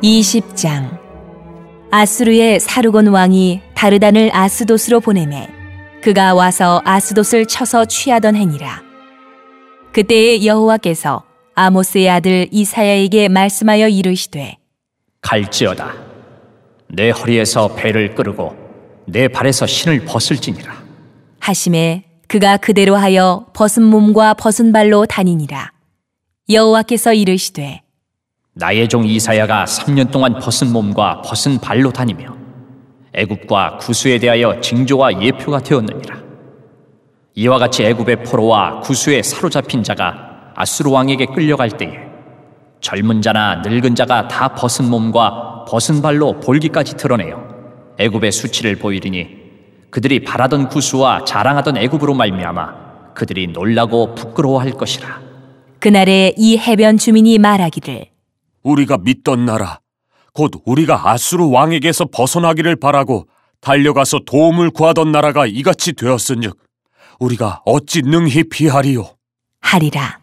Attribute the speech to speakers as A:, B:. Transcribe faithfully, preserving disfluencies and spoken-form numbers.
A: 이십 장. 아수르의 사르곤 왕이 다르단을 아스돗으로 보내매 그가 와서 아스돗을 쳐서 취하던 해니라. 그때에 여호와께서 아모스의 아들 이사야에게 말씀하여 이르시되
B: 갈지어다. 내 허리에서 배를 끄르고 내 발에서 신을 벗을지니라
A: 하시매 그가 그대로 하여 벗은 몸과 벗은 발로 다니니라. 여호와께서 이르시되
B: 나의 종 이사야가 삼 년 동안 벗은 몸과 벗은 발로 다니며 애굽과 구스에 대하여 징조와 예표가 되었느니라. 이와 같이 애굽의 포로와 구스에 사로잡힌 자가 아수르 왕에게 끌려갈 때에 젊은 자나 늙은 자가 다 벗은 몸과 벗은 발로 볼기까지 드러내어 애굽의 수치를 보이리니 그들이 바라던 구스와 자랑하던 애굽으로 말미암아 그들이 놀라고 부끄러워할 것이라.
A: 그날에 이 해변 주민이 말하기를
C: 우리가 믿던 나라 곧 우리가 아수르 왕에게서 벗어나기를 바라고 달려가서 도움을 구하던 나라가 이같이 되었은즉 우리가 어찌 능히 피하리요
A: 하리라.